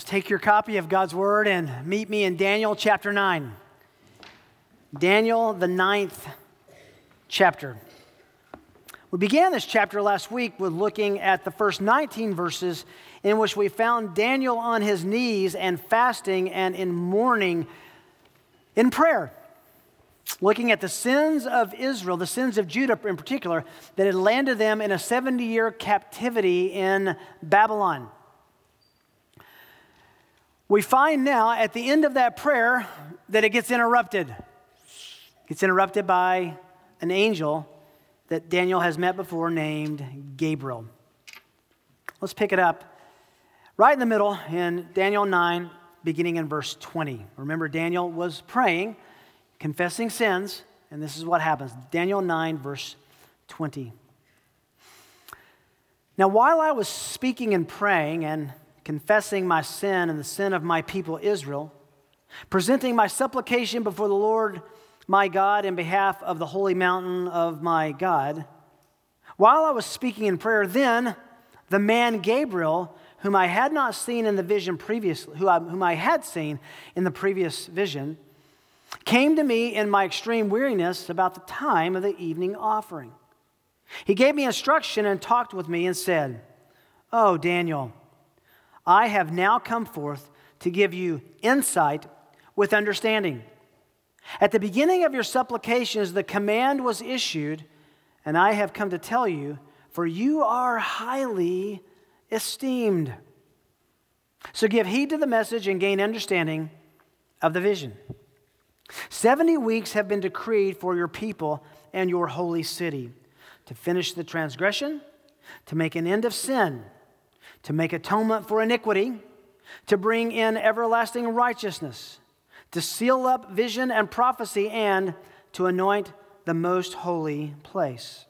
Let's take your copy of God's Word and meet me in Daniel chapter 9. Daniel, the 9th chapter. We began this chapter last week with looking at the first 19 verses in which we found Daniel on his knees and fasting and in mourning in prayer. Looking at the sins of Israel, the sins of Judah in particular, that had landed them in a 70-year captivity in Babylon. We find now at the end of that prayer that it gets interrupted. It gets interrupted by an angel that Daniel has met before named Gabriel. Let's pick it up right in the middle in Daniel 9, beginning in verse 20. Remember, Daniel was praying, confessing sins, and this is what happens. Daniel 9, verse 20. Now, while I was speaking and praying and confessing my sin and the sin of my people Israel, presenting my supplication before the Lord my God in behalf of the holy mountain of my God, while I was speaking in prayer, then the man Gabriel, whom I had not seen in the vision previously, whom I had seen in the previous vision, came to me in my extreme weariness about the time of the evening offering. He gave me instruction and talked with me and said, "Oh, Daniel, I have now come forth to give you insight with understanding. At the beginning of your supplications, the command was issued, and I have come to tell you, for you are highly esteemed. So give heed to the message and gain understanding of the vision. 70 weeks have been decreed for your people and your holy city, to finish the transgression, to make an end of sin, to make atonement for iniquity, to bring in everlasting righteousness, to seal up vision and prophecy, and to anoint the most holy place.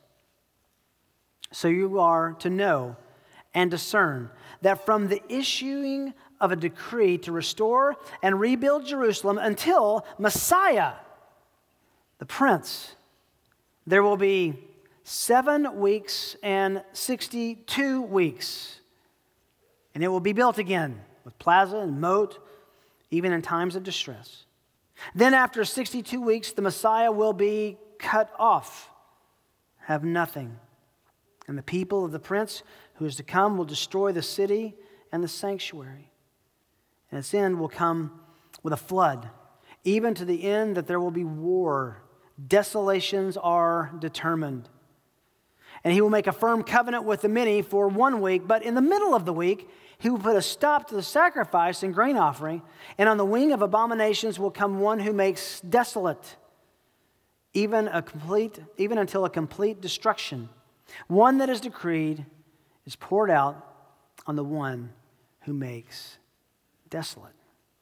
So you are to know and discern that from the issuing of a decree to restore and rebuild Jerusalem until Messiah, the Prince, there will be 7 weeks and 62 weeks. And it will be built again with plaza and moat, even in times of distress. Then after 62 weeks, the Messiah will be cut off, have nothing. And the people of the prince who is to come will destroy the city and the sanctuary. And its end will come with a flood, even to the end that there will be war. Desolations are determined. And he will make a firm covenant with the many for 1 week, but in the middle of the week, he will put a stop to the sacrifice and grain offering, and on the wing of abominations will come one who makes desolate, even until a complete destruction. One that is decreed is poured out on the one who makes desolate.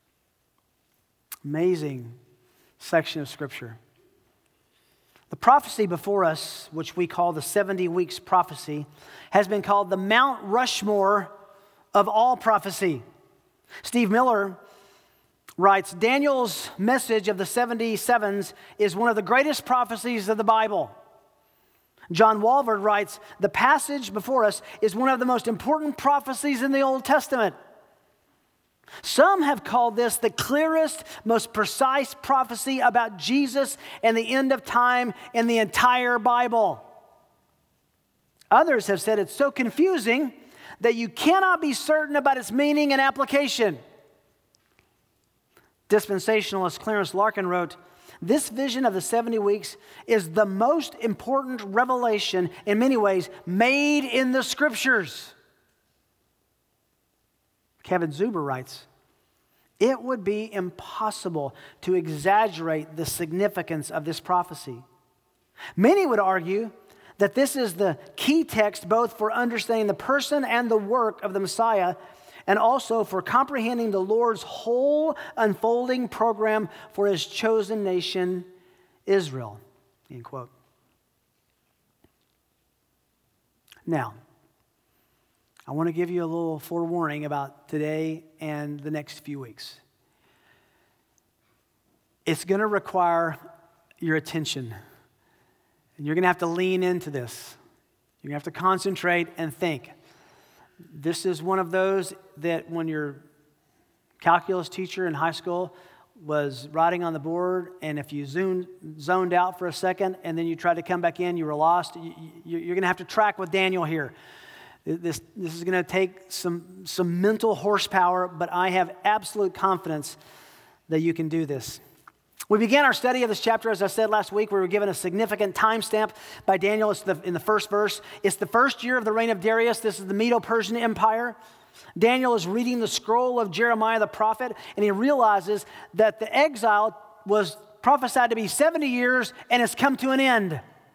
Amazing section of Scripture. The prophecy before us, which we call the 70 weeks prophecy, has been called the Mount Rushmore of all prophecy. Steve Miller writes, Daniel's message of the 77s is one of the greatest prophecies of the Bible. John Walvoord writes, the passage before us is one of the most important prophecies in the Old Testament. Some have called this the clearest, most precise prophecy about Jesus and the end of time in the entire Bible. Others have said it's so confusing that you cannot be certain about its meaning and application. Dispensationalist Clarence Larkin wrote, this vision of the 70 weeks is the most important revelation in many ways made in the Scriptures. Kevin Zuber writes, it would be impossible to exaggerate the significance of this prophecy. Many would argue that this is the key text both for understanding the person and the work of the Messiah, and also for comprehending the Lord's whole unfolding program for his chosen nation, Israel. End quote. Now, I want to give you a little forewarning about today and the next few weeks. It's going to require your attention. And you're going to have to lean into this. You're going to have to concentrate and think. This is one of those that when you're calculus teacher in high school was writing on the board, and if you zoned out for a second and then you tried to come back in, you were lost. You're going to have to track with Daniel here. This is going to take some mental horsepower, but I have absolute confidence that you can do this. We began our study of this chapter, as I said last week. We were given a significant timestamp by Daniel. It's in the first verse. It's the first year of the reign of Darius. This is the Medo-Persian Empire. Daniel is reading the scroll of Jeremiah the prophet, and he realizes that the exile was prophesied to be 70 years and has come to an end.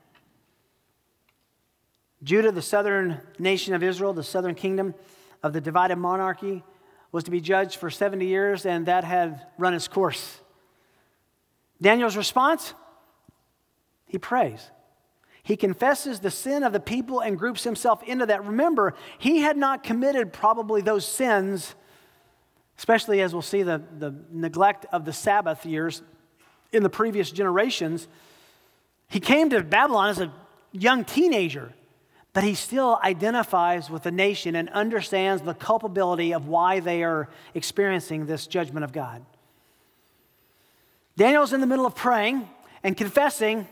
Judah, the southern nation of Israel, the southern kingdom of the divided monarchy, was to be judged for 70 years, and that had run its course. Daniel's response? He prays. He confesses the sin of the people and groups himself into that. Remember, he had not committed probably those sins, especially as we'll see the neglect of the Sabbath years in the previous generations. He came to Babylon as a young teenager, but he still identifies with the nation and understands the culpability of why they are experiencing this judgment of God. Daniel's in the middle of praying and confessing,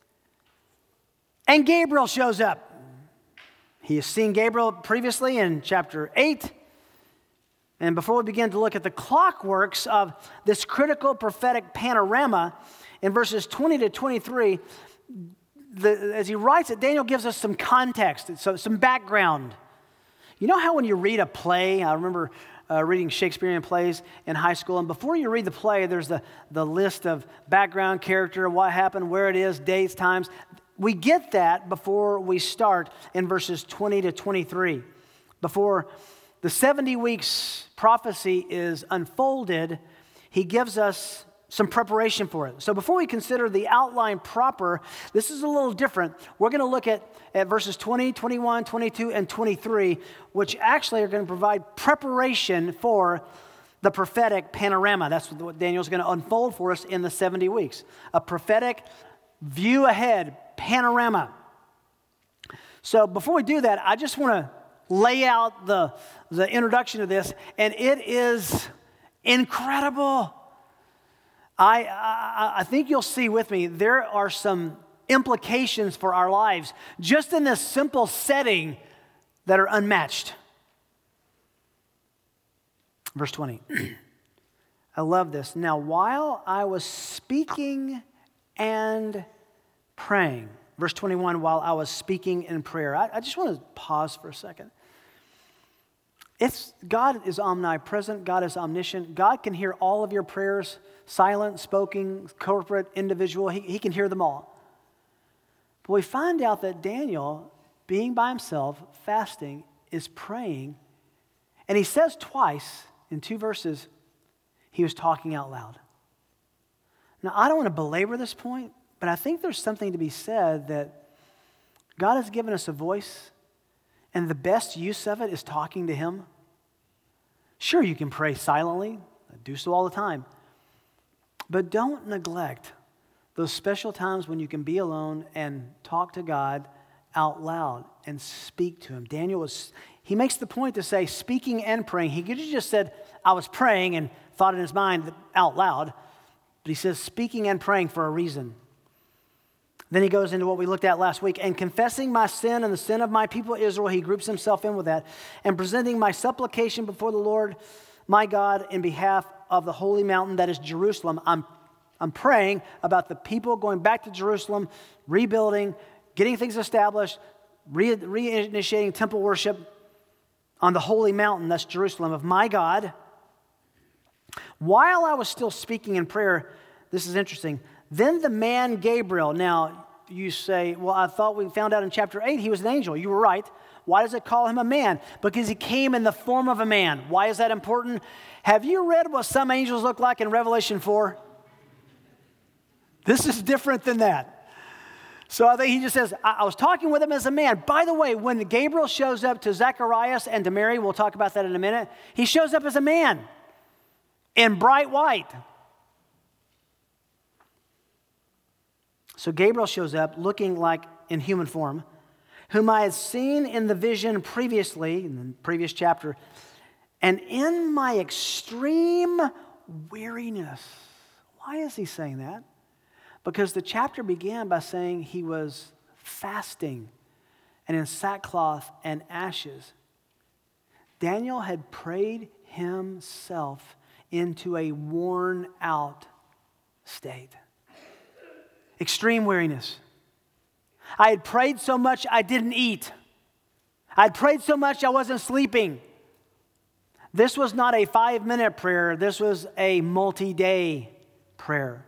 and Gabriel shows up. He has seen Gabriel previously in chapter 8. And before we begin to look at the clockworks of this critical prophetic panorama, in verses 20 to 23, as he writes it, Daniel gives us some context, some background. You know how when you read a play, I remember reading Shakespearean plays in high school, and before you read the play, there's the list of background character, what happened, where it is, dates, times. We get that before we start in verses 20 to 23. Before the 70 weeks prophecy is unfolded, he gives us some preparation for it. So before we consider the outline proper, this is a little different. We're going to look at verses 20, 21, 22, and 23, which actually are going to provide preparation for the prophetic panorama. That's what Daniel's going to unfold for us in the 70 weeks. A prophetic view ahead panorama. So before we do that, I just want to lay out the introduction to this, and it is incredible. I think you'll see with me, there are some implications for our lives just in this simple setting that are unmatched. Verse 20. I love this. Now, while I was speaking and praying. Verse 21, while I was speaking in prayer. I just want to pause for a second. God is omnipresent. God is omniscient. God can hear all of your prayers, silent, spoken, corporate, individual. He can hear them all. But we find out that Daniel, being by himself, fasting, is praying. And he says twice in 2 verses, he was talking out loud. Now, I don't want to belabor this point, but I think there's something to be said that God has given us a voice, and the best use of it is talking to him. Sure, you can pray silently. I do so all the time. But don't neglect those special times when you can be alone and talk to God out loud and speak to him. Daniel he makes the point to say speaking and praying. He could have just said, I was praying and thought in his mind out loud. But he says speaking and praying for a reason. Then he goes into what we looked at last week. And confessing my sin and the sin of my people Israel, he groups himself in with that. And presenting my supplication before the Lord, my God, in behalf of the holy mountain that is Jerusalem. I'm praying about the people going back to Jerusalem, rebuilding, getting things established, reinitiating temple worship on the holy mountain, that's Jerusalem, of my God. While I was still speaking in prayer, this is interesting, then the man Gabriel, now you say, well, I thought we found out in chapter 8 he was an angel. You were right. Why does it call him a man? Because he came in the form of a man. Why is that important? Have you read what some angels look like in Revelation 4? This is different than that. So I think he just says, I was talking with him as a man. By the way, when Gabriel shows up to Zacharias and to Mary, we'll talk about that in a minute, he shows up as a man in bright white. So Gabriel shows up looking like in human form, whom I had seen in the vision previously, in the previous chapter, and in my extreme weariness. Why is he saying that? Because the chapter began by saying he was fasting and in sackcloth and ashes. Daniel had prayed himself into a worn out state. Extreme weariness. I had prayed so much I didn't eat. I had prayed so much I wasn't sleeping. This was not a 5-minute prayer. This was a multi-day prayer.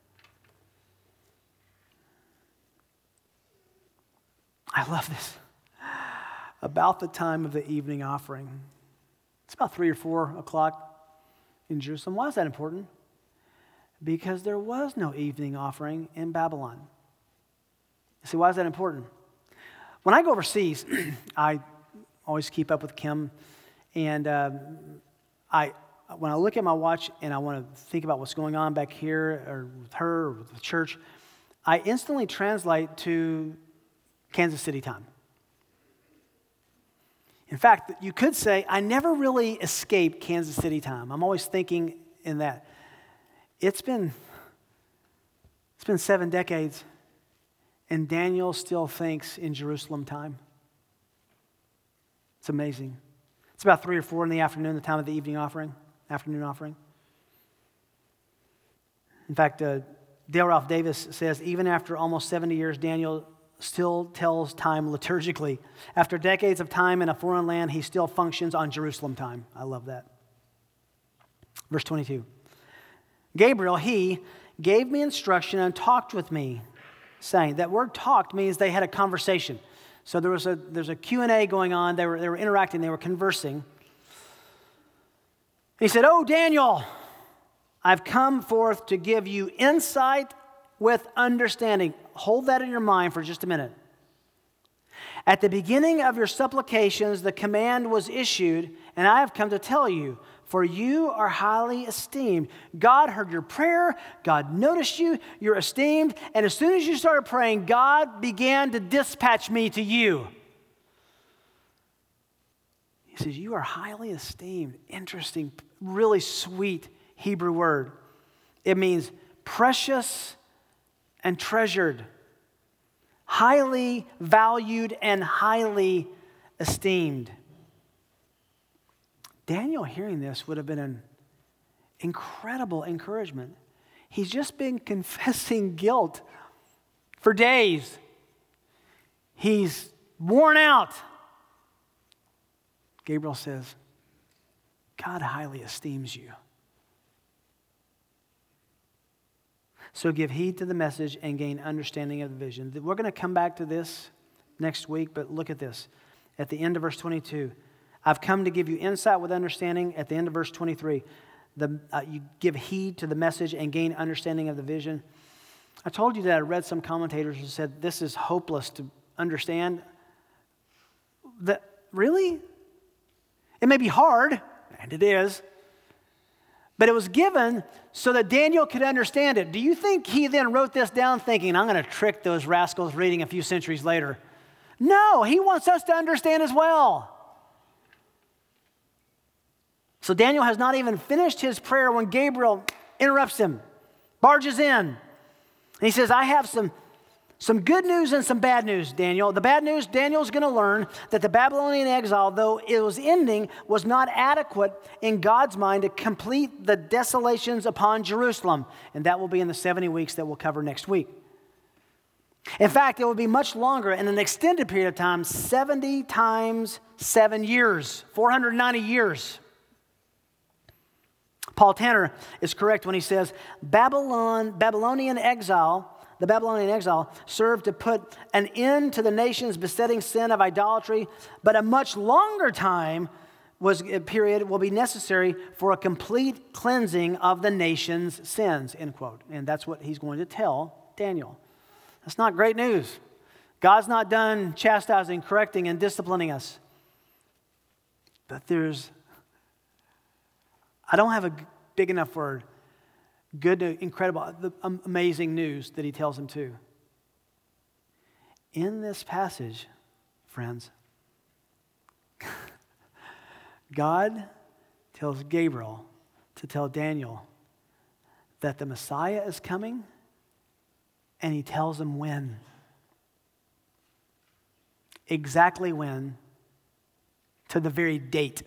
I love this. About the time of the evening offering. It's about 3 or 4 o'clock in Jerusalem. Why is that important? Because there was no evening offering in Babylon. You see, why is that important? When I go overseas, I always keep up with Kim, and when I look at my watch and I want to think about what's going on back here, or with her, or with the church, I instantly translate to Kansas City time. In fact, you could say I never really escaped Kansas City time. I'm always thinking in that. It's been 7 decades, and Daniel still thinks in Jerusalem time. It's amazing. It's about 3 or 4 in the afternoon, the time of the afternoon offering. In fact, Dale Ralph Davis says, even after almost 70 years, Daniel still tells time liturgically. After decades of time in a foreign land, he still functions on Jerusalem time. I love that. Verse 22. Gabriel, he gave me instruction and talked with me, saying, that word talked means they had a conversation. So there's a Q&A going on. They were interacting. They were conversing. He said, "Oh, Daniel, I've come forth to give you insight with understanding." Hold that in your mind for just a minute. "At the beginning of your supplications, the command was issued, and I have come to tell you, for you are highly esteemed." God heard your prayer. God noticed you. You're esteemed. And as soon as you started praying, God began to dispatch me to you. He says, you are highly esteemed. Interesting, really sweet Hebrew word. It means precious and treasured, highly valued and highly esteemed. Daniel hearing this would have been an incredible encouragement. He's just been confessing guilt for days. He's worn out. Gabriel says, God highly esteems you. So give heed to the message and gain understanding of the vision. We're going to come back to this next week, but look at this. At the end of verse 22, I've come to give you insight with understanding. At the end of verse 23, you give heed to the message and gain understanding of the vision. I told you that I read some commentators who said this is hopeless to understand. Really? It may be hard, and it is, but it was given so that Daniel could understand it. Do you think he then wrote this down thinking, I'm going to trick those rascals reading a few centuries later? No, he wants us to understand as well. So Daniel has not even finished his prayer when Gabriel interrupts him, barges in. And he says, I have some good news and some bad news, Daniel. The bad news, Daniel's going to learn that the Babylonian exile, though it was ending, was not adequate in God's mind to complete the desolations upon Jerusalem. And that will be in the 70 weeks that we'll cover next week. In fact, it will be much longer in an extended period of time, 70 times 7 years, 490 years. Paul Tanner is correct when he says, the Babylonian exile served to put an end to the nation's besetting sin of idolatry, but a much longer period will be necessary for a complete cleansing of the nation's sins, end quote. And that's what he's going to tell Daniel. That's not great news. God's not done chastising, correcting, and disciplining us. But I don't have a big enough word. Good, incredible, amazing news that he tells him too. In this passage, friends, God tells Gabriel to tell Daniel that the Messiah is coming, and he tells him when. Exactly when, to the very date.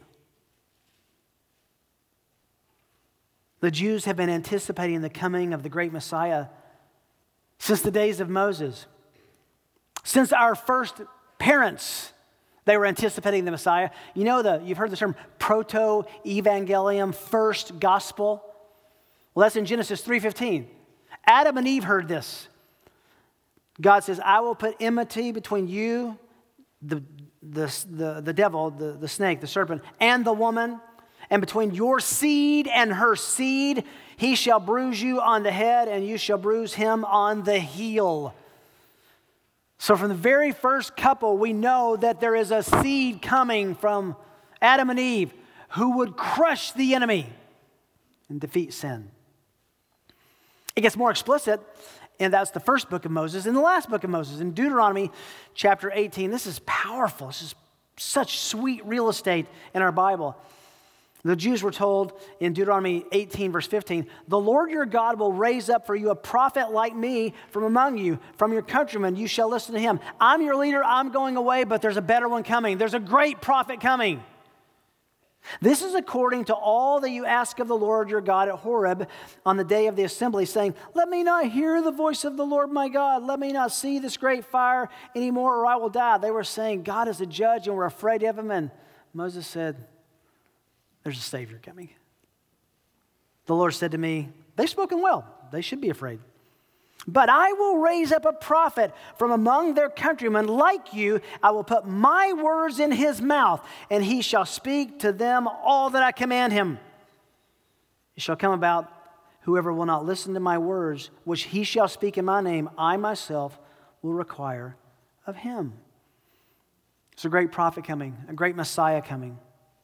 The Jews have been anticipating the coming of the great Messiah since the days of Moses. Since our first parents, they were anticipating the Messiah. You've heard the term proto-evangelium, first gospel. Well, that's in Genesis 3:15. Adam and Eve heard this. God says, I will put enmity between you, the devil, the snake, the serpent, and the woman, and between your seed and her seed. He shall bruise you on the head, and you shall bruise him on the heel. So from the very first couple, we know that there is a seed coming from Adam and Eve who would crush the enemy and defeat sin. It gets more explicit, and that's the first book of Moses. In the last book of Moses, in Deuteronomy chapter 18, this is powerful. This is such sweet real estate in our Bible. The Jews were told in Deuteronomy 18, verse 15, the Lord your God will raise up for you a prophet like me from among you, from your countrymen. You shall listen to him. I'm your leader. I'm going away, but there's a better one coming. There's a great prophet coming. This is according to all that you ask of the Lord your God at Horeb on the day of the assembly, saying, let me not hear the voice of the Lord my God. Let me not see this great fire anymore, or I will die. They were saying, God is a judge, and we're afraid of him. And Moses said, there's a Savior coming. The Lord said to me, they've spoken well. They should be afraid. But I will raise up a prophet from among their countrymen like you. I will put my words in his mouth, and he shall speak to them all that I command him. It shall come about, whoever will not listen to my words, which he shall speak in my name, I myself will require of him. It's a great prophet coming, a great Messiah coming.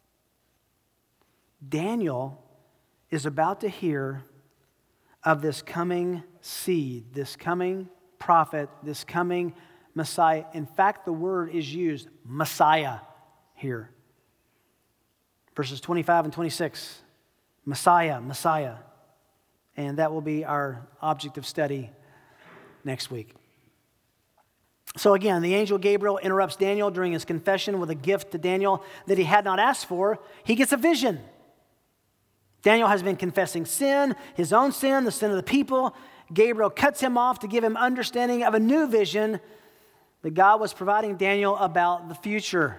Daniel is about to hear of this coming seed, this coming prophet, this coming Messiah. In fact, the word is used, Messiah, here. Verses 25 and 26, Messiah, Messiah. And that will be our object of study next week. So again, the angel Gabriel interrupts Daniel during his confession with a gift to Daniel that he had not asked for. He gets a vision. Daniel has been confessing sin, his own sin, the sin of the people. Gabriel cuts him off to give him understanding of a new vision that God was providing Daniel about the future.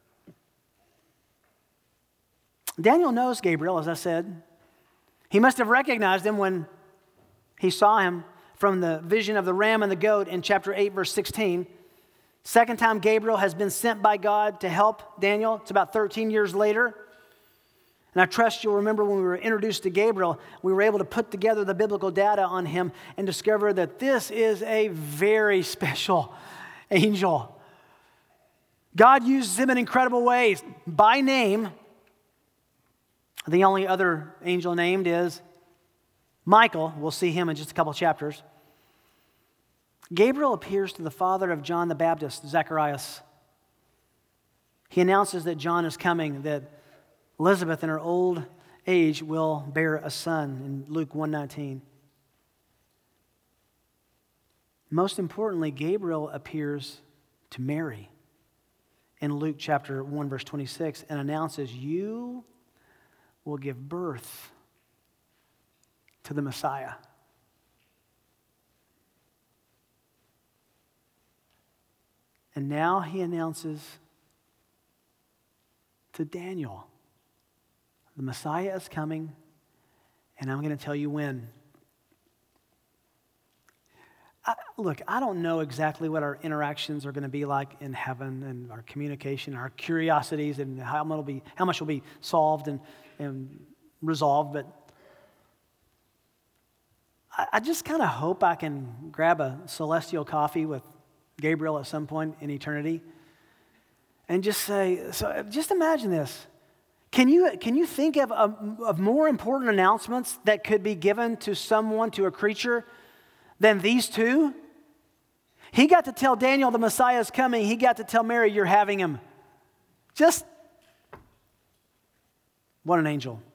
Daniel knows Gabriel, as I said. He must have recognized him when he saw him from the vision of the ram and the goat in chapter 8, verse 16. Second time Gabriel has been sent by God to help Daniel. It's about 13 years later. And I trust you'll remember when we were introduced to Gabriel, we were able to put together the biblical data on him and discover that this is a very special angel. God uses him in incredible ways. By name, the only other angel named is Michael. We'll see him in just a couple chapters. Gabriel appears to the father of John the Baptist, Zacharias. He announces that John is coming, that Elizabeth in her old age will bear a son in Luke 1:19. Most importantly, Gabriel appears to Mary in Luke chapter 1, verse 26, and announces, you will give birth to the Messiah. And now he announces to Daniel, the Messiah is coming, and I'm going to tell you when. Look, I don't know exactly what our interactions are going to be like in heaven, and our communication, our curiosities, and how much will be solved and resolved, but I just kind of hope I can grab a celestial coffee with Gabriel at some point in eternity and just say, so just imagine this. Can you think of more important announcements that could be given to someone, to a creature, than these two? He got to tell Daniel the Messiah is coming. He got to tell Mary you're having him. Just, what an angel.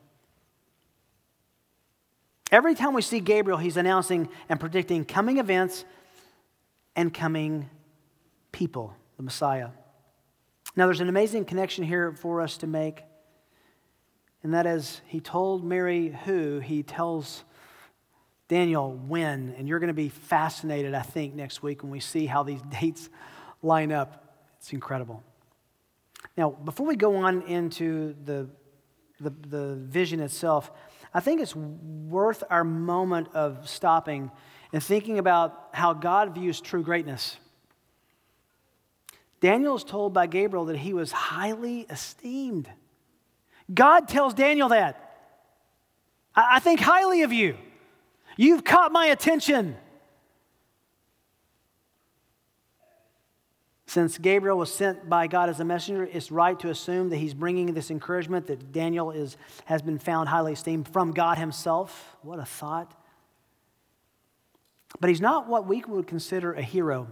Every time we see Gabriel, he's announcing and predicting coming events and coming people, the Messiah. Now, there's an amazing connection here for us to make, and that is, he told Mary who, he tells Daniel when, and you're going to be fascinated, I think, next week when we see how these dates line up. It's incredible. Now, before we go on into the vision itself, I think it's worth our moment of stopping and thinking about how God views true greatness. Daniel is told by Gabriel that he was highly esteemed. God tells Daniel that. I think highly of you. You've caught my attention. Since Gabriel was sent by God as a messenger, it's right to assume that he's bringing this encouragement that Daniel has been found highly esteemed from God himself. What a thought. But he's not what we would consider a hero.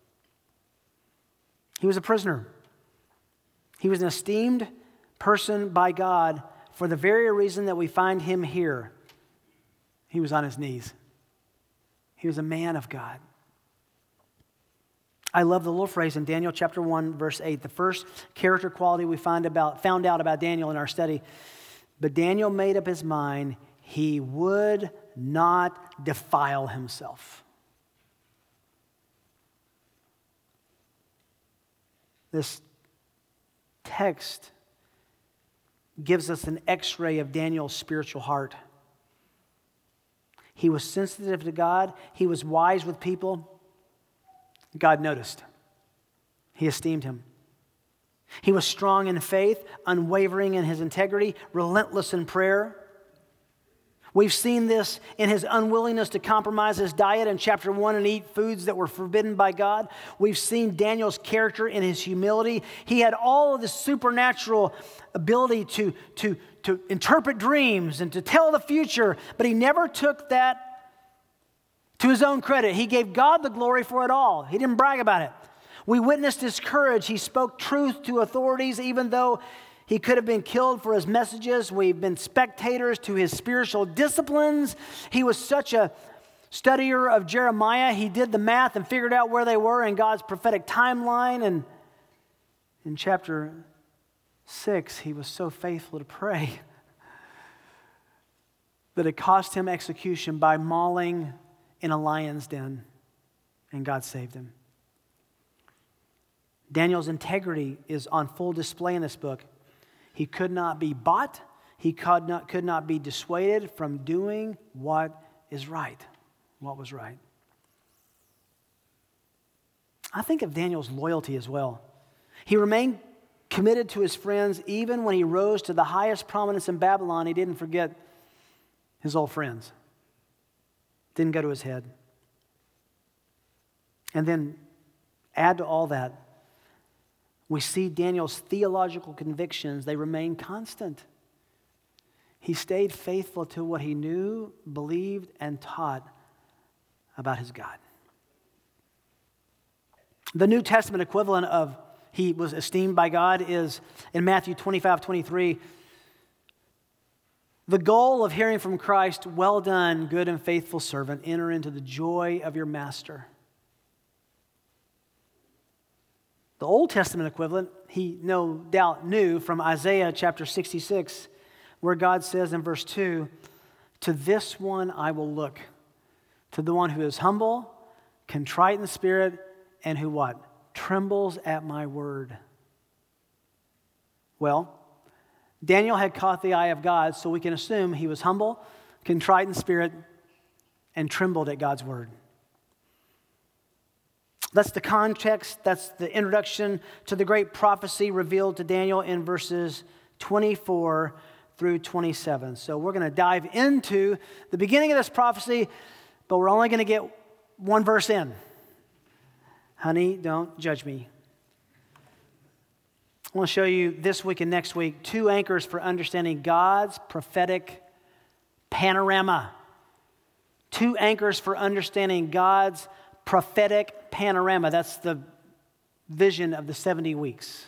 He was a prisoner. He was an esteemed person by God for the very reason that we find him here. He was on his knees. He was a man of God. I love the little phrase in Daniel chapter 1, verse 8, the first character quality we found out about Daniel in our study. But Daniel made up his mind he would not defile himself. This text gives us an x-ray of Daniel's spiritual heart. He was sensitive to God. He was wise with people. God noticed. He esteemed him. He was strong in faith, unwavering in his integrity, relentless in prayer. We've seen this in his unwillingness to compromise his diet in chapter 1 and eat foods that were forbidden by God. We've seen Daniel's character in his humility. He had all of the supernatural ability to interpret dreams and to tell the future, but he never took that to his own credit. He gave God the glory for it all. He didn't brag about it. We witnessed his courage. He spoke truth to authorities even though he could have been killed for his messages. We've been spectators to his spiritual disciplines. He was such a studier of Jeremiah. He did the math and figured out where they were in God's prophetic timeline. And in chapter 6, he was so faithful to pray that it cost him execution by mauling in a lion's den, and God saved him. Daniel's integrity is on full display in this book. He could not be bought. He could not be dissuaded from doing what is right, what was right. I think of Daniel's loyalty as well. He remained committed to his friends even when he rose to the highest prominence in Babylon. He didn't forget his old friends. Didn't go to his head. And then add to all that, we see Daniel's theological convictions. They remain constant. He stayed faithful to what he knew, believed, and taught about his God. The New Testament equivalent of he was esteemed by God is in Matthew 25:23. The goal of hearing from Christ, well done, good and faithful servant, enter into the joy of your master. The Old Testament equivalent, he no doubt knew from Isaiah chapter 66, where God says in verse 2, to this one I will look, to the one who is humble, contrite in spirit, and who what? Trembles at my word. Well, Daniel had caught the eye of God, so we can assume he was humble, contrite in spirit, and trembled at God's word. That's the context, that's the introduction to the great prophecy revealed to Daniel in verses 24 through 27. So we're going to dive into the beginning of this prophecy, but we're only going to get one verse in. Honey, don't judge me. I want to show you this week and next week 2 anchors for understanding God's prophetic panorama. 2 anchors for understanding God's prophetic panorama. That's the vision of the 70 weeks.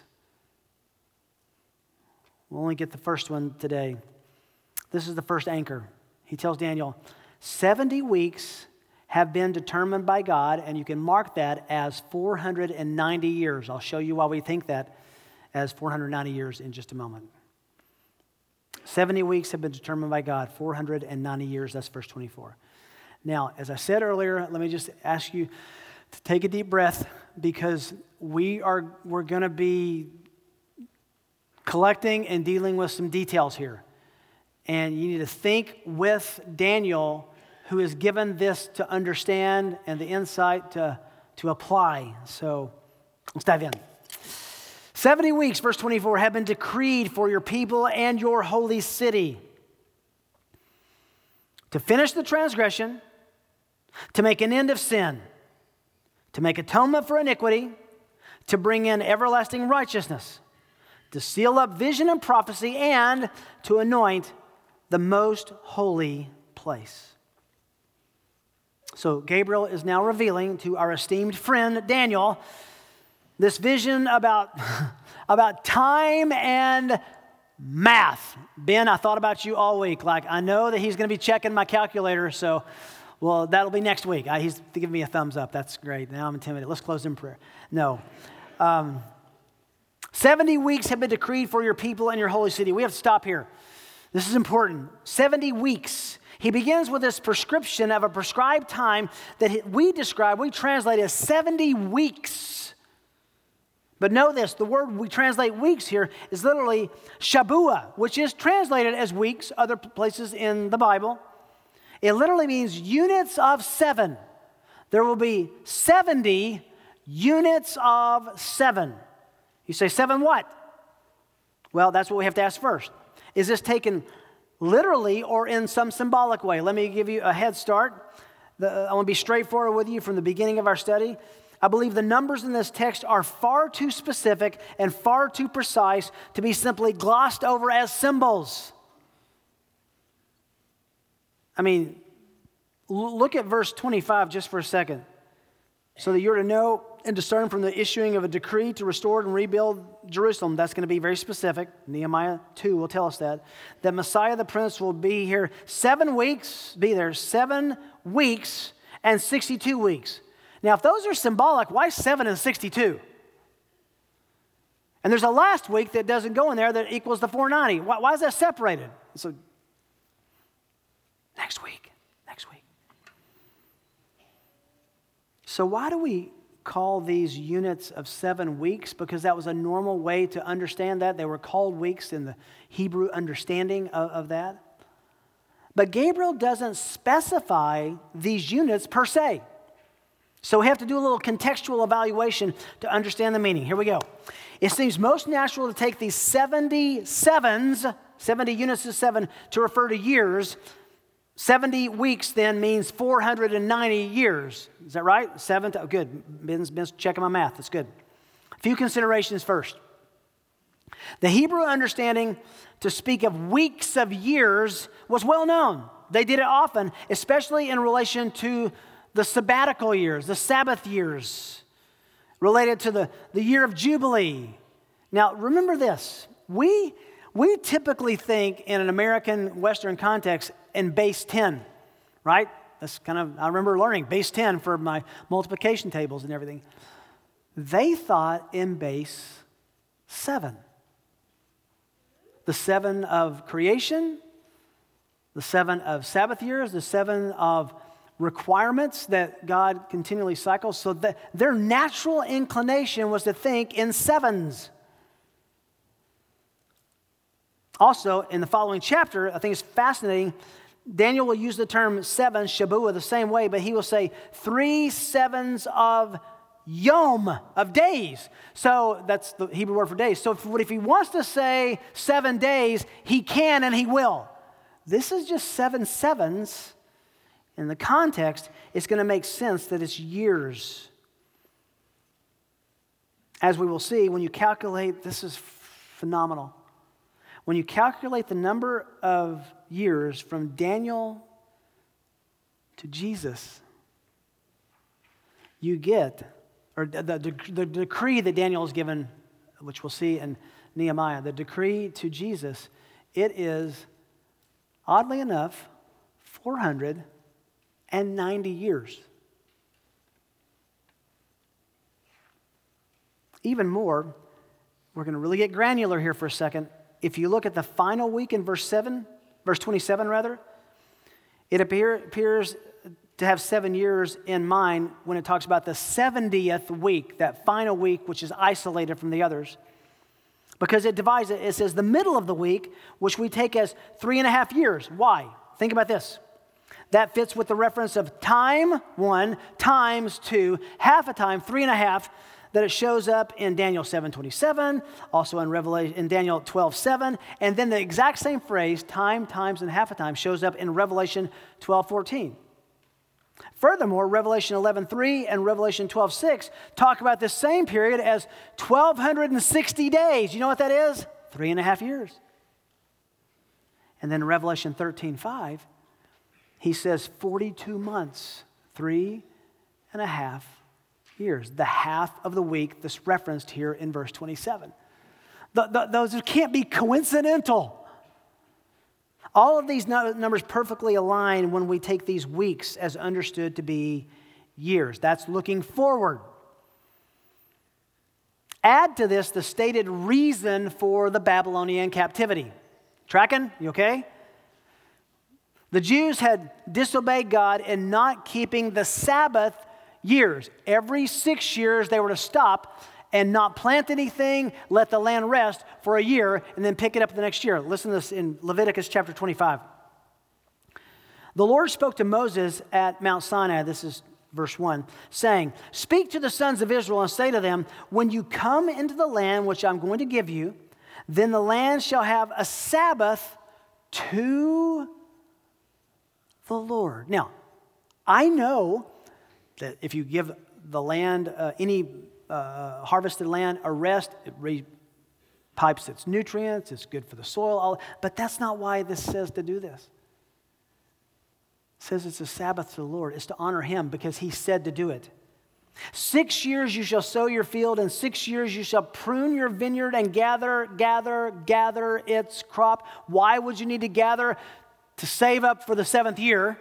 We'll only get the first one today. This is the first anchor. He tells Daniel, 70 weeks have been determined by God, and you can mark that as 490 years. I'll show you why we think that as 490 years in just a moment. 70 weeks have been determined by God, 490 years, that's verse 24. Now, as I said earlier, let me just ask you to take a deep breath, because we're going to be collecting and dealing with some details here. And you need to think with Daniel, who is given this to understand and the insight to apply. So let's dive in. 70 weeks, verse 24, have been decreed for your people and your holy city to finish the transgression, to make an end of sin, to make atonement for iniquity, to bring in everlasting righteousness, to seal up vision and prophecy, and to anoint the most holy place. So Gabriel is now revealing to our esteemed friend Daniel this vision about time and math. Ben, I thought about you all week. Like, I know that he's going to be checking my calculator, so, well, that'll be next week. He's giving me a thumbs up. That's great. Now I'm intimidated. Let's close in prayer. No. 70 weeks have been decreed for your people and your holy city. We have to stop here. This is important. 70 weeks. He begins with this prescription of a prescribed time that we translate as 70 weeks. But know this, the word we translate weeks here is literally Shabua, which is translated as weeks, other places in the Bible. It literally means units of 7. There will be 70 units of 7. You say, 7 what? Well, that's what we have to ask first. Is this taken literally or in some symbolic way? Let me give you a head start. I want to be straightforward with you from the beginning of our study. I believe the numbers in this text are far too specific and far too precise to be simply glossed over as symbols. I mean, look at verse 25 just for a second. So that you're to know and discern from the issuing of a decree to restore and rebuild Jerusalem. That's going to be very specific. Nehemiah 2 will tell us that Messiah the Prince will be here 7 weeks and 62 weeks. Now, if those are symbolic, why 7 and 62? And there's a last week that doesn't go in there that equals the 490. Why is that separated? So, next week. So why do we call these units of 7 weeks? Because that was a normal way to understand that. They were called weeks in the Hebrew understanding of that. But Gabriel doesn't specify these units per se. So we have to do a little contextual evaluation to understand the meaning. Here we go. It seems most natural to take these 70 units of 7 to refer to years. 70 weeks then means 490 years. Is that right? Good. Ben's checking my math. That's good. A few considerations first. The Hebrew understanding to speak of weeks of years was well known. They did it often, especially in relation to the sabbatical years, the Sabbath years, related to the year of Jubilee. Now, remember this. We typically think in an American Western context in base 10, right? That's I remember learning base 10 for my multiplication tables and everything. They thought in base 7. The 7 of creation, the 7 of Sabbath years, the 7 of requirements that God continually cycles. So their natural inclination was to think in 7s. Also, in the following chapter, I think it's fascinating, Daniel will use the term 7, Shabua, the same way, but he will say 3 sevens of yom, of days. So that's the Hebrew word for days. So if he wants to say 7 days, he can and he will. This is just 7 sevens. In the context, it's going to make sense that it's years. As we will see, when you calculate, this is phenomenal. When you calculate the number of years from Daniel to Jesus, you get, or the decree that Daniel is given, which we'll see in Nehemiah, the decree to Jesus, it is, oddly enough, 490 years. Even more, we're going to really get granular here for a second. If you look at the final week in verse 27 rather, it appears to have 7 years in mind when it talks about the 70th week, that final week which is isolated from the others. Because it divides it. It says the middle of the week, which we take as 3.5 years. Why? Think about this. That fits with the reference of time, 1, times 2, half a time, 3.5, that it shows up in Daniel 7:27, also in Daniel 12:7, and then the exact same phrase, time, times, and half a time, shows up in Revelation 12:14. Furthermore, Revelation 11:3 and Revelation 12:6 talk about the same period as 1,260 days. You know what that is? 3.5 years. And then Revelation 13:5, he says 42 months, 3.5 years, the half of the week that's referenced here in verse 27. Those can't be coincidental. All of these numbers perfectly align when we take these weeks as understood to be years. That's looking forward. Add to this the stated reason for the Babylonian captivity. Tracking? You okay? The Jews had disobeyed God in not keeping the Sabbath years. Every 6 years they were to stop and not plant anything, let the land rest for a year, and then pick it up the next year. Listen to this in Leviticus chapter 25. The Lord spoke to Moses at Mount Sinai, this is verse 1, saying, "Speak to the sons of Israel and say to them, when you come into the land which I'm going to give you, then the land shall have a Sabbath to the Lord." Now, I know that if you give the land, any harvested land, a rest, it repipes its nutrients, it's good for the soil, but that's not why this says to do this. It says it's a Sabbath to the Lord. It's to honor Him because He said to do it. 6 years you shall sow your field, and 6 years you shall prune your vineyard and gather its crop. Why would you need to gather? To save up for the 7th year.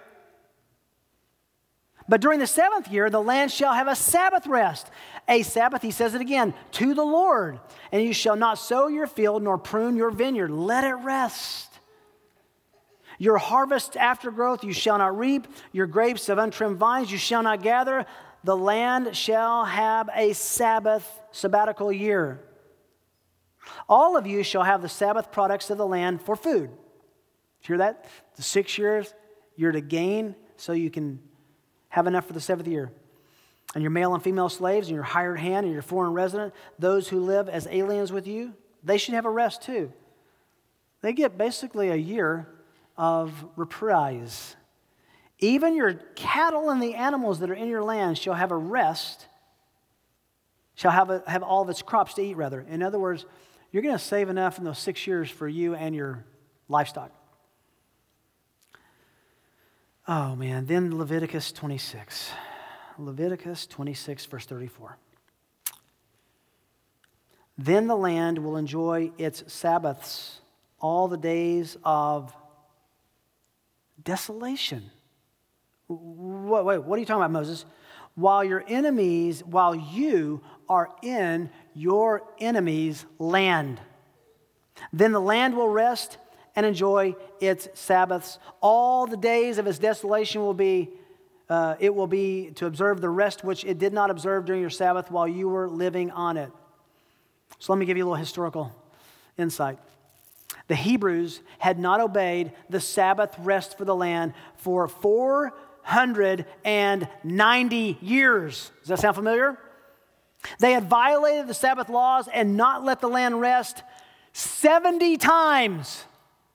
But during the 7th year, the land shall have a Sabbath rest. A Sabbath, he says it again, to the Lord. And you shall not sow your field nor prune your vineyard. Let it rest. Your harvest aftergrowth you shall not reap. Your grapes of untrimmed vines you shall not gather. The land shall have a sabbatical year. All of you shall have the Sabbath products of the land for food. Hear that? The 6 years you're to gain so you can have enough for the 7th year. And your male and female slaves and your hired hand and your foreign resident, those who live as aliens with you, they should have a rest too. They get basically a year of reprise. Even your cattle and the animals that are in your land shall have a rest, shall have all of its crops to eat, rather. In other words, you're going to save enough in those 6 years for you and your livestock. Oh, man. Then Leviticus 26. Leviticus 26, verse 34. Then the land will enjoy its Sabbaths all the days of desolation. Wait, what are you talking about, Moses? While you are in your enemy's land. Then the land will rest and enjoy its Sabbaths. All the days of its desolation will be to observe the rest which it did not observe during your Sabbath while you were living on it. So let me give you a little historical insight. The Hebrews had not obeyed the Sabbath rest for the land for 490 years. Does that sound familiar? They had violated the Sabbath laws and not let the land rest 70 times.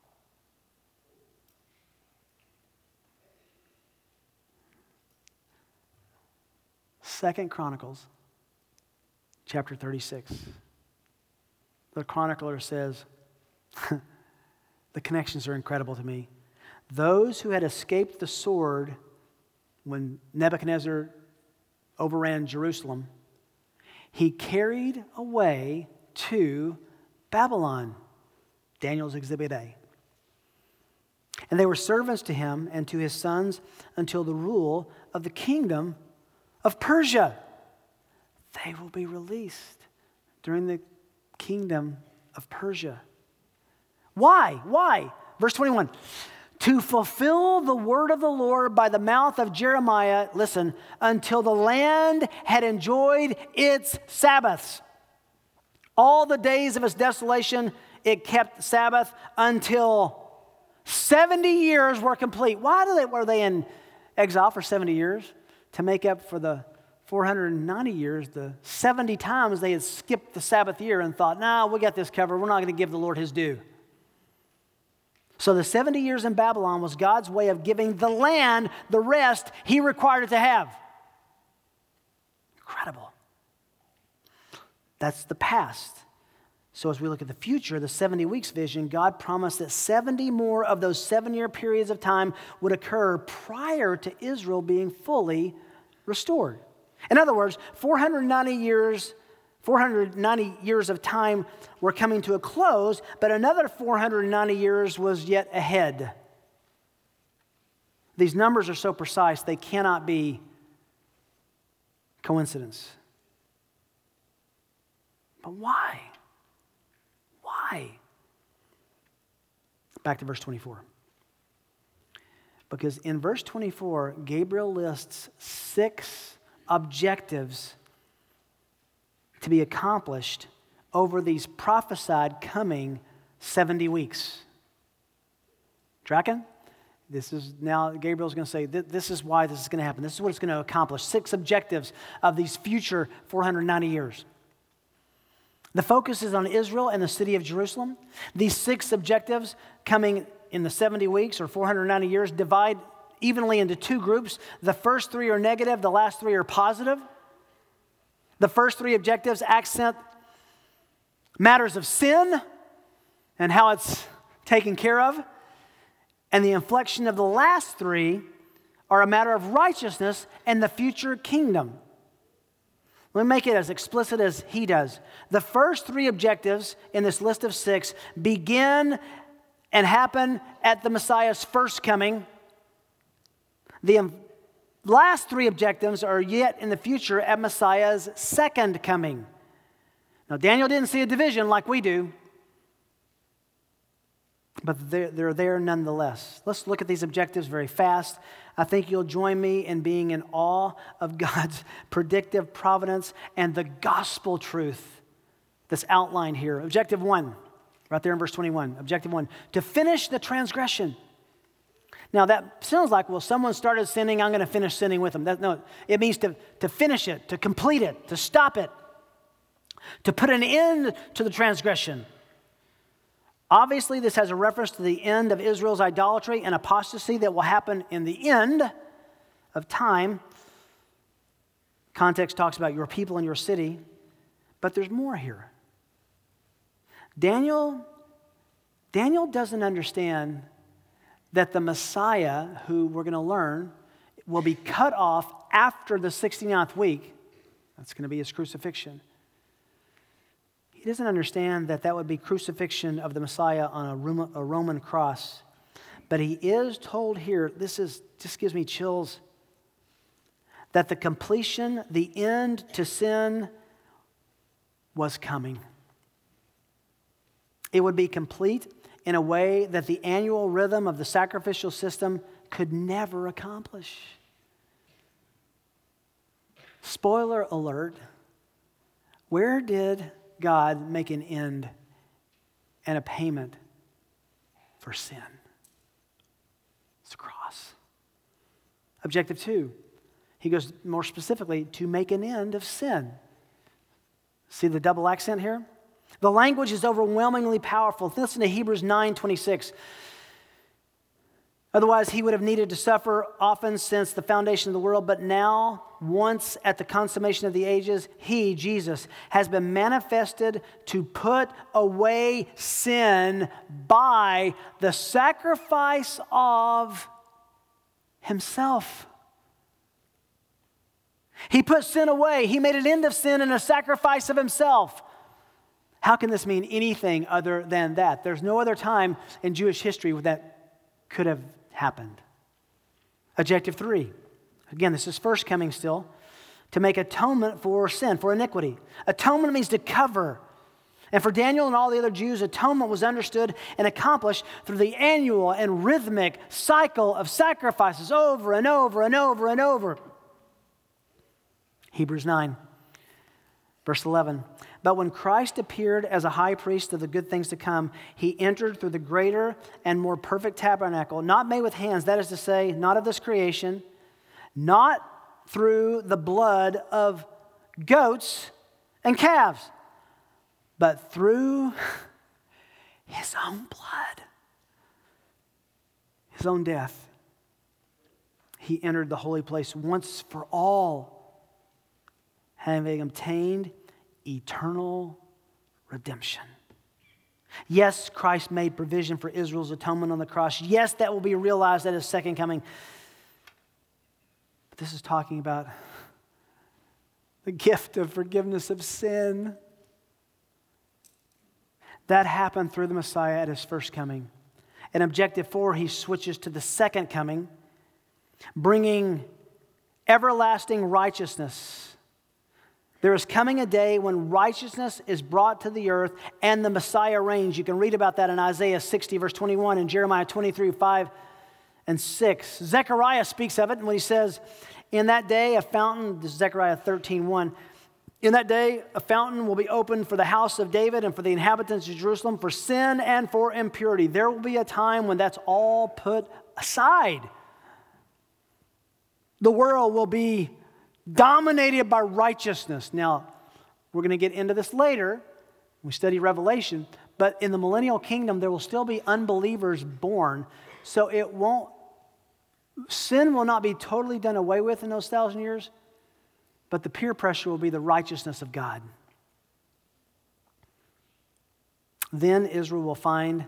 Second Chronicles, chapter 36. The chronicler says, the connections are incredible to me. Those who had escaped the sword when Nebuchadnezzar overran Jerusalem, he carried away to Babylon, Daniel's Exhibit A. And they were servants to him and to his sons until the rule of the kingdom of Persia. They will be released during the kingdom of Persia. Why? Why? Verse 21. To fulfill the word of the Lord by the mouth of Jeremiah, listen, until the land had enjoyed its Sabbaths. All the days of its desolation, it kept Sabbath until 70 years were complete. Were they in exile for 70 years? To make up for the 490 years, the 70 times they had skipped the Sabbath year and thought, nah, we got this covered. We're not going to give the Lord his due. So the 70 years in Babylon was God's way of giving the land the rest he required it to have. Incredible. That's the past. So as we look at the future, the 70 weeks vision, God promised that 70 more of those 7-year periods of time would occur prior to Israel being fully restored. In other words, 490 years of time were coming to a close, but another 490 years was yet ahead. These numbers are so precise, they cannot be coincidence. But why? Why? Back to verse 24. Because in verse 24, Gabriel lists 6 objectives to be accomplished over these prophesied coming 70 weeks. Tracking? This is now, Gabriel's going to say, this is why this is going to happen. This is what it's going to accomplish. 6 objectives of these future 490 years. The focus is on Israel and the city of Jerusalem. These 6 objectives coming in the 70 weeks or 490 years divide evenly into 2 groups. The first 3 are negative, the last 3 are positive. The first 3 objectives accent matters of sin and how it's taken care of. And the inflection of the last 3 are a matter of righteousness and the future kingdom. Let me make it as explicit as he does. The first 3 objectives in this list of 6 begin and happen at the Messiah's first coming. The last 3 objectives are yet in the future at Messiah's second coming. Now, Daniel didn't see a division like we do, but they're there nonetheless. Let's look at these objectives very fast. I think you'll join me in being in awe of God's predictive providence and the gospel truth that's outlined here. Objective 1, right there in verse 21. Objective 1, to finish the transgression. Now that sounds like, well, someone started sinning, I'm going to finish sinning with them. No, it means to finish it, to complete it, to stop it, to put an end to the transgression. Obviously, this has a reference to the end of Israel's idolatry and apostasy that will happen in the end of time. Context talks about your people and your city, but there's more here. Daniel doesn't understand that the Messiah, who we're going to learn, will be cut off after the 69th week. That's going to be his crucifixion. He doesn't understand that that would be crucifixion of the Messiah on a Roman cross. But he is told here, just gives me chills, that the completion, the end to sin was coming. It would be complete in a way that the annual rhythm of the sacrificial system could never accomplish. Spoiler alert, where did God make an end and a payment for sin? It's a cross. Objective 2, he goes more specifically to make an end of sin. See the double accent here? The language is overwhelmingly powerful. Listen to Hebrews 9:26. Otherwise, he would have needed to suffer often since the foundation of the world. But now, once at the consummation of the ages, he, Jesus, has been manifested to put away sin by the sacrifice of himself. He put sin away. He made an end of sin in a sacrifice of himself. How can this mean anything other than that? There's no other time in Jewish history could have happened. Objective 3. Again, this is first coming still. To make atonement for sin, for iniquity. Atonement means to cover. And for Daniel and all the other Jews, atonement was understood and accomplished through the annual and rhythmic cycle of sacrifices over and over and over and over. Hebrews 9, verse 11. But when Christ appeared as a high priest of the good things to come, he entered through the greater and more perfect tabernacle, not made with hands, that is to say, not of this creation, not through the blood of goats and calves, but through his own blood, his own death. He entered the holy place once for all, having obtained eternal redemption. Yes, Christ made provision for Israel's atonement on the cross. Yes, that will be realized at his second coming. But this is talking about the gift of forgiveness of sin. That happened through the Messiah at his first coming. In objective 4, he switches to the second coming, bringing everlasting righteousness. There is coming a day when righteousness is brought to the earth and the Messiah reigns. You can read about that in Isaiah 60, verse 21, and Jeremiah 23, 5 and 6. Zechariah speaks of it when he says, in that day a fountain, this is Zechariah 13, 1, in that day, a fountain will be opened for the house of David and for the inhabitants of Jerusalem for sin and for impurity. There will be a time when that's all put aside. The world will be dominated by righteousness. Now, we're going to get into this later when we study Revelation, but in the millennial kingdom, there will still be unbelievers born. So sin will not be totally done away with in those 1,000 years. But the peer pressure will be the righteousness of God. Then Israel will find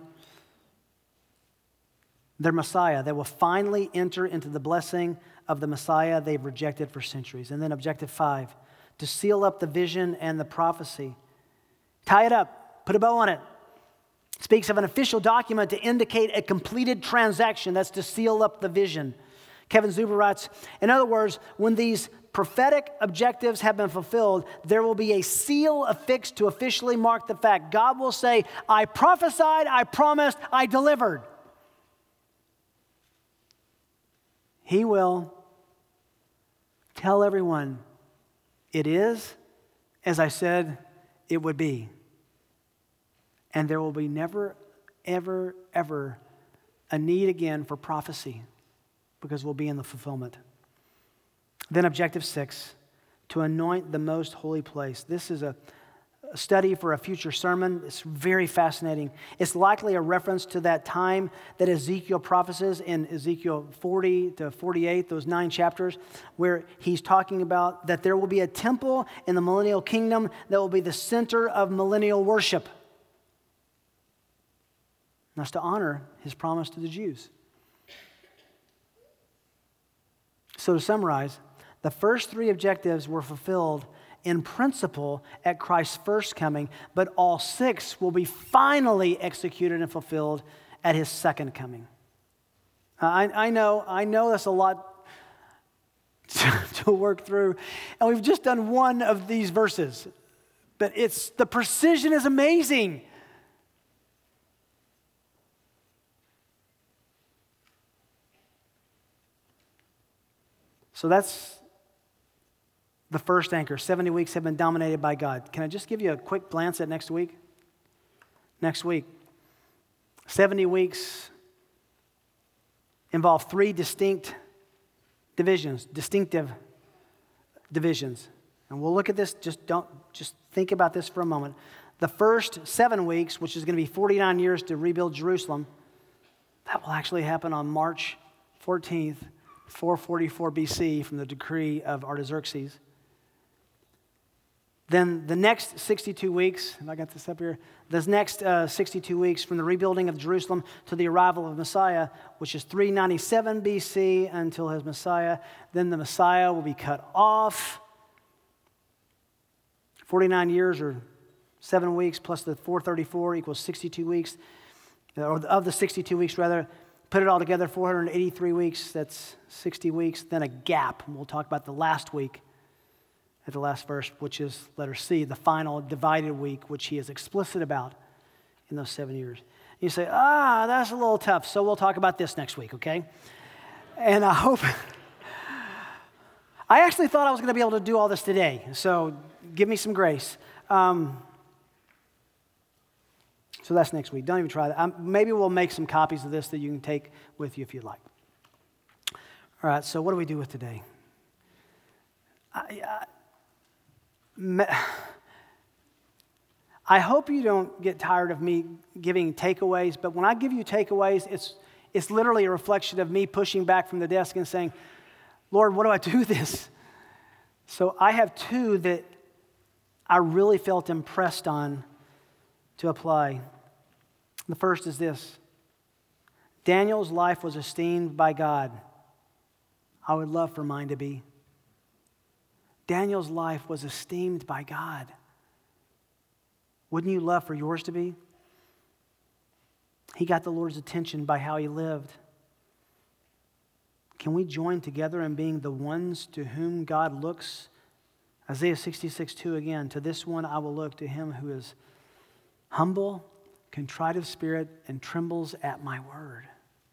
their Messiah. They will finally enter into the blessing of the Messiah they've rejected for centuries. And then objective 5, to seal up the vision and the prophecy. Tie it up, put a bow on it. It speaks of an official document to indicate a completed transaction. That's to seal up the vision. Kevin Zuber writes, in other words, when these prophetic objectives have been fulfilled, there will be a seal affixed to officially mark the fact. God will say, I prophesied, I promised, I delivered. He will tell everyone, it is as I said it would be. And there will be never, ever, ever a need again for prophecy because we'll be in the fulfillment. Then objective 6, to anoint the most holy place. This is a study for a future sermon. It's very fascinating. It's likely a reference to that time that Ezekiel prophesies in Ezekiel 40 to 48, those 9 chapters, where he's talking about that there will be a temple in the millennial kingdom that will be the center of millennial worship. That's to honor his promise to the Jews. So to summarize, the first 3 objectives were fulfilled in principle at Christ's first coming, but all 6 will be finally executed and fulfilled at his second coming. I know that's a lot to work through, and we've just done one of these verses, but the precision is amazing. So that's the first anchor. 70 weeks have been dominated by God. Can I just give you a quick glance at next week? Next week, 70 weeks involve 3 distinctive divisions. And we'll look at this, just think about this for a moment. The first 7 weeks, which is going to be 49 years to rebuild Jerusalem, that will actually happen on March 14th, 444 BC from the decree of Artaxerxes. Then the next 62 weeks, have I got this up here? This next 62 weeks from the rebuilding of Jerusalem to the arrival of Messiah, which is 397 BC until his Messiah. Then the Messiah will be cut off. 49 years or 7 weeks plus the 434 equals 62 weeks, or of the 62 weeks rather. put it all together, 483 weeks, that's 60 weeks, then a gap. And we'll talk about the last week at the last verse, which is letter C, the final divided week, which he is explicit about in those 7 years. You say, that's a little tough, so we'll talk about this next week, okay? And I hope, I actually thought I was going to be able to do all this today, so give me some grace. So that's next week. Don't even try that. Maybe we'll make some copies of this that you can take with you if you'd like. All right, so what do we do with today? I hope you don't get tired of me giving takeaways, but when I give you takeaways, it's literally a reflection of me pushing back from the desk and saying, Lord, what do I do with this? So I have two that I really felt impressed on to apply. The first is this. Daniel's life was esteemed by God. I would love for mine to be. Daniel's life was esteemed by God. Wouldn't you love for yours to be? He got the Lord's attention by how he lived. Can we join together in being the ones to whom God looks? Isaiah 66:2 again, to this one I will look, to him who is humble, contrite of spirit, and trembles at my word.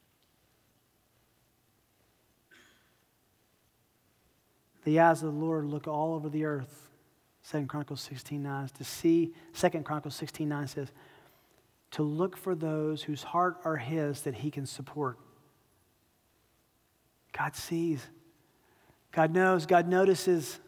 The eyes of the Lord look all over the earth. 2 Chronicles 16:9 to see. 2 Chronicles 16:9 says, to look for those whose heart are his that he can support. God sees. God knows. God notices.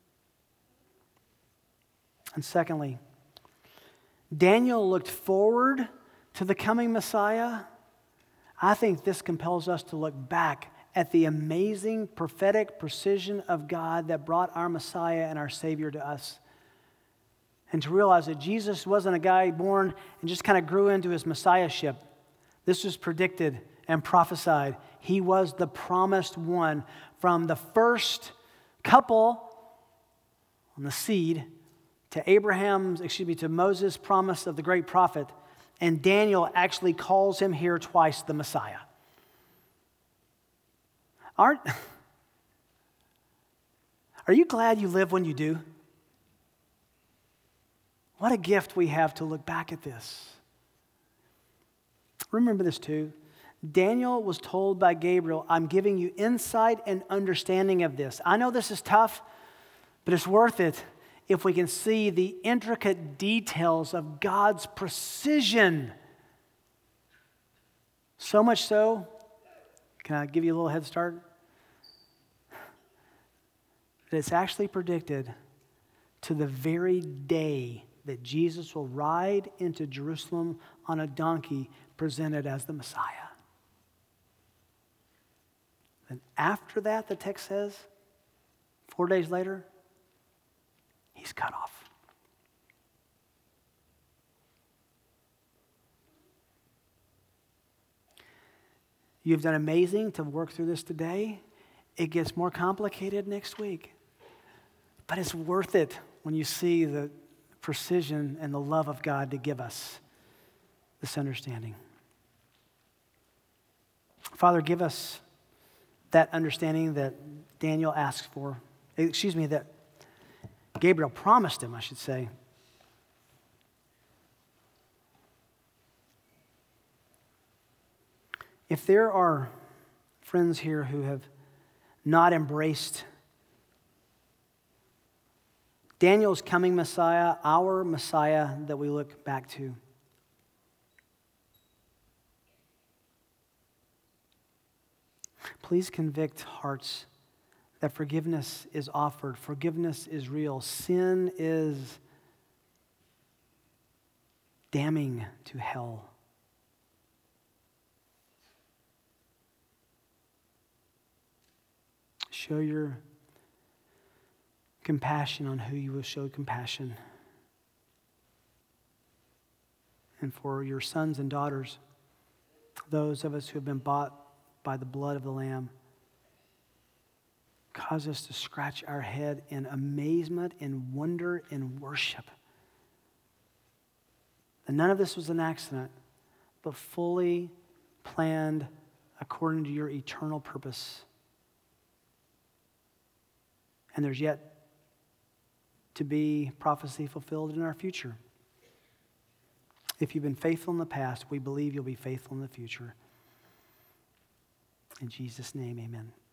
And secondly, Daniel looked forward to the coming Messiah. I think this compels us to look back at the amazing prophetic precision of God that brought our Messiah and our Savior to us. And to realize that Jesus wasn't a guy born and just kind of grew into his Messiahship. This was predicted and prophesied. He was the promised one from the first couple on the seed to Moses' promise of the great prophet. And Daniel actually calls him here twice the Messiah. Are you glad you live when you do? What a gift we have to look back at this. Remember this too. Daniel was told by Gabriel, I'm giving you insight and understanding of this. I know this is tough, but it's worth it if we can see the intricate details of God's precision. So much so, can I give you a little head start? That it's actually predicted to the very day that Jesus will ride into Jerusalem on a donkey presented as the Messiah. And after that, the text says, 4 days later, he's cut off. You've done amazing to work through this today. It gets more complicated next week. But it's worth it when you see the precision and the love of God to give us this understanding. Father, give us that understanding that Daniel asks for. That Gabriel promised him, I should say. If there are friends here who have not embraced Daniel's coming Messiah, our Messiah that we look back to, please convict hearts that forgiveness is offered, forgiveness is real, sin is damning to hell. Show your compassion on who you will show compassion. And for your sons and daughters, those of us who have been bought by the blood of the Lamb, cause us to scratch our head in amazement, in wonder, in worship. And none of this was an accident, but fully planned according to your eternal purpose. And there's yet to be prophecy fulfilled in our future. If you've been faithful in the past, we believe you'll be faithful in the future. In Jesus' name, amen.